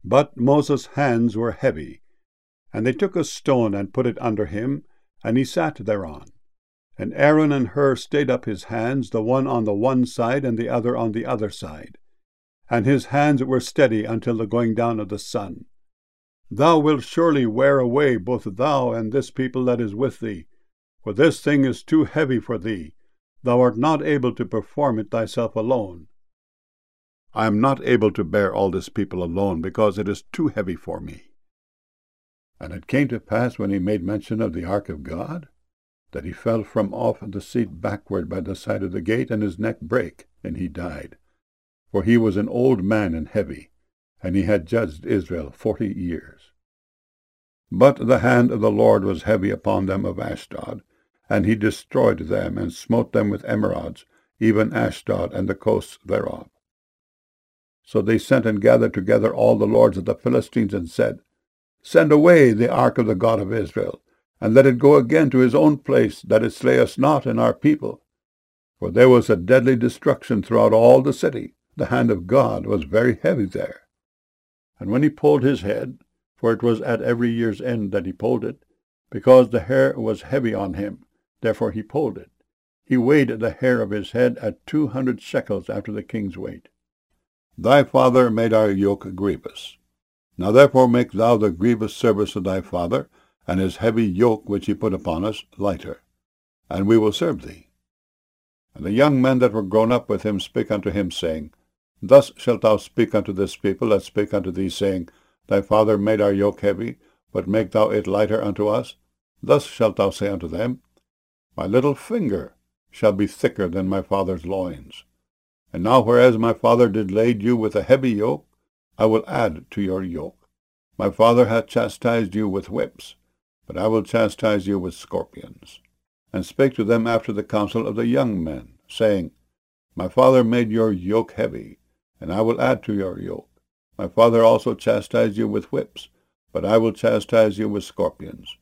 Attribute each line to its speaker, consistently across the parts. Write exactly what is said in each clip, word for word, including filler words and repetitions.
Speaker 1: But Moses' hands were heavy, and they took a stone and put it under him, and he sat thereon. And Aaron and Hur stayed up his hands, the one on the one side and the other on the other side. And his hands were steady until the going down of the sun. Thou wilt surely wear away both thou and this people that is with thee, for this thing is too heavy for thee. Thou art not able to perform it thyself alone. I am not able to bear all this people alone, because it is too heavy for me. And it came to pass, when he made mention of the ark of God, that he fell from off the seat backward by the side of the gate, and his neck brake, and he died. For he was an old man and heavy, and he had judged Israel forty years. But the hand of the Lord was heavy upon them of Ashdod, and he destroyed them, and smote them with emerods, even Ashdod and the coasts thereof. So they sent and gathered together all the lords of the Philistines, and said, Send away the ark of the God of Israel, and let it go again to his own place, that it slay us not and our people. For there was a deadly destruction throughout all the city. The hand of God was very heavy there. And when he pulled his head, for it was at every year's end that he pulled it, because the hair was heavy on him, therefore he pulled it, he weighed the hair of his head at two hundred shekels after the king's weight. Thy father made our yoke grievous. Now therefore make thou the grievous service of thy father, and his heavy yoke which he put upon us, lighter, and we will serve thee. And the young men that were grown up with him spake unto him, saying, Thus shalt thou speak unto this people that spake unto thee, saying, Thy father made our yoke heavy, but make thou it lighter unto us. Thus shalt thou say unto them, My little finger shall be thicker than my father's loins. And now whereas my father did lade you with a heavy yoke, I will add to your yoke. My father hath chastised you with whips, but I will chastise you with scorpions. And spake to them after the counsel of the young men, saying, My father made your yoke heavy, and I will add to your yoke. My father also chastised you with whips, but I will chastise you with scorpions.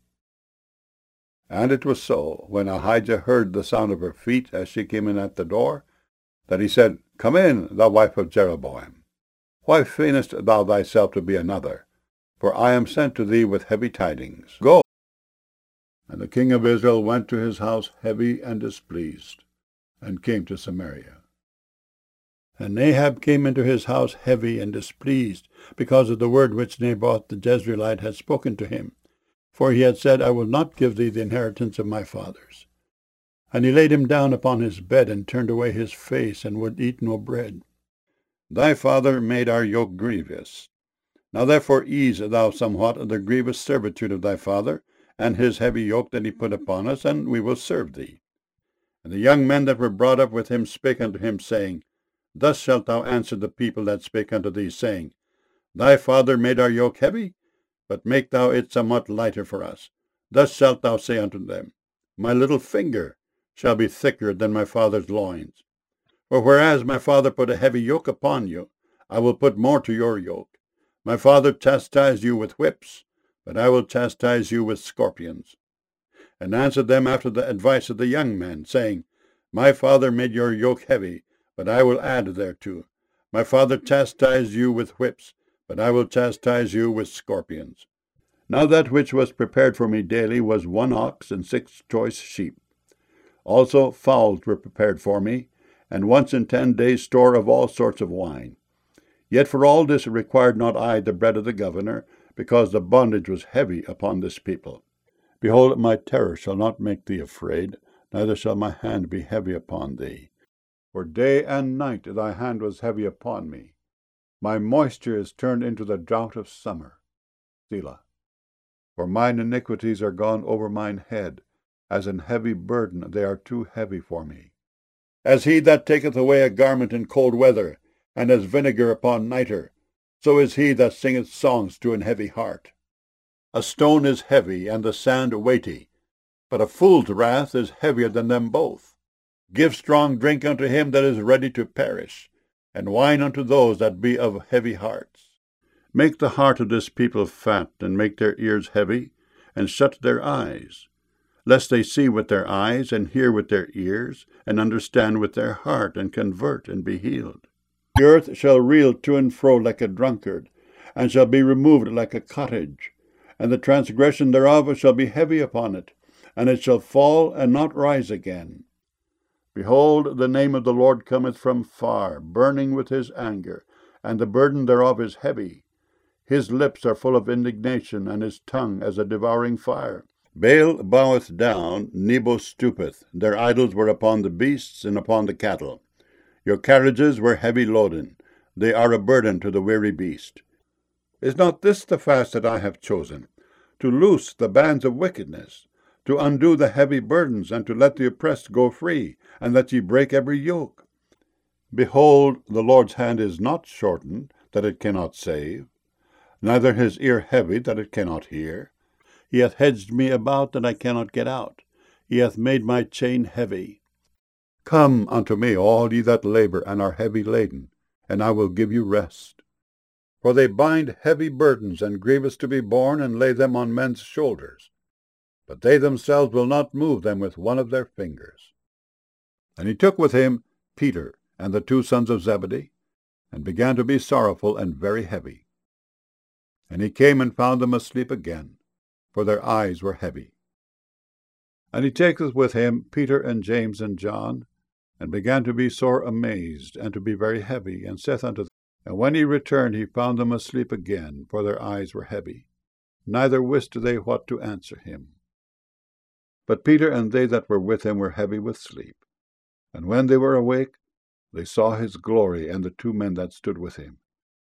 Speaker 1: And it was so, when Ahijah heard the sound of her feet as she came in at the door, that he said, Come in, thou wife of Jeroboam. Why feignest thou thyself to be another? For I am sent to thee with heavy tidings. Go. And the king of Israel went to his house heavy and displeased, and came to Samaria. And Ahab came into his house heavy and displeased, because of the word which Naboth the Jezreelite had spoken to him. For he had said, I will not give thee the inheritance of my fathers. And he laid him down upon his bed, and turned away his face, and would eat no bread. Thy father made our yoke grievous. Now therefore ease thou somewhat of the grievous servitude of thy father, and his heavy yoke that he put upon us, and we will serve thee. And the young men that were brought up with him spake unto him, saying, Thus shalt thou answer the people that spake unto thee, saying, Thy father made our yoke heavy, but make thou it somewhat lighter for us. Thus shalt thou say unto them, My little finger shall be thicker than my father's loins. For whereas my father put a heavy yoke upon you, I will put more to your yoke. My father chastised you with whips, but I will chastise you with scorpions. And answered them after the advice of the young men, saying, My father made your yoke heavy, but I will add thereto. My father chastised you with whips, but I will chastise you with scorpions. Now that which was prepared for me daily was one ox and six choice sheep. Also fowls were prepared for me, and once in ten days store of all sorts of wine. Yet for all this required not I the bread of the governor, because the bondage was heavy upon this people. Behold, my terror shall not make thee afraid, neither shall my hand be heavy upon thee. For day and night thy hand was heavy upon me. My moisture is turned into the drought of summer. Selah. For mine iniquities are gone over mine head, as an heavy burden they are too heavy for me. As he that taketh away a garment in cold weather, and as vinegar upon nitre, so is he that singeth songs to an heavy heart. A stone is heavy, and the sand weighty, but a fool's wrath is heavier than them both. Give strong drink unto him that is ready to perish, and wine unto those that be of heavy hearts. Make the heart of this people fat, and make their ears heavy, and shut their eyes, lest they see with their eyes, and hear with their ears, and understand with their heart, and convert, and be healed. The earth shall reel to and fro like a drunkard, and shall be removed like a cottage, and the transgression thereof shall be heavy upon it, and it shall fall and not rise again. Behold, the name of the Lord cometh from far, burning with his anger, and the burden thereof is heavy. His lips are full of indignation, and his tongue as a devouring fire. Baal boweth down, Nebo stoopeth. Their idols were upon the beasts and upon the cattle. Your carriages were heavy loaden. They are a burden to the weary beast. Is not this the fast that I have chosen? To loose the bands of wickedness, to undo the heavy burdens, and to let the oppressed go free, and that ye break every yoke. Behold, the Lord's hand is not shortened, that it cannot save, neither his ear heavy, that it cannot hear. He hath hedged me about, that I cannot get out. He hath made my chain heavy. Come unto me, all ye that labor and are heavy laden, and I will give you rest. For they bind heavy burdens and grievous to be borne, and lay them on men's shoulders. But they themselves will not move them with one of their fingers. And he took with him Peter and the two sons of Zebedee, and began to be sorrowful and very heavy. And he came and found them asleep again, for their eyes were heavy. And he taketh with him Peter and James and John, and began to be sore amazed, and to be very heavy, and saith unto them, and when he returned, he found them asleep again, for their eyes were heavy. Neither wist they what to answer him. But Peter and they that were with him were heavy with sleep. And when they were awake, they saw his glory, and the two men that stood with him.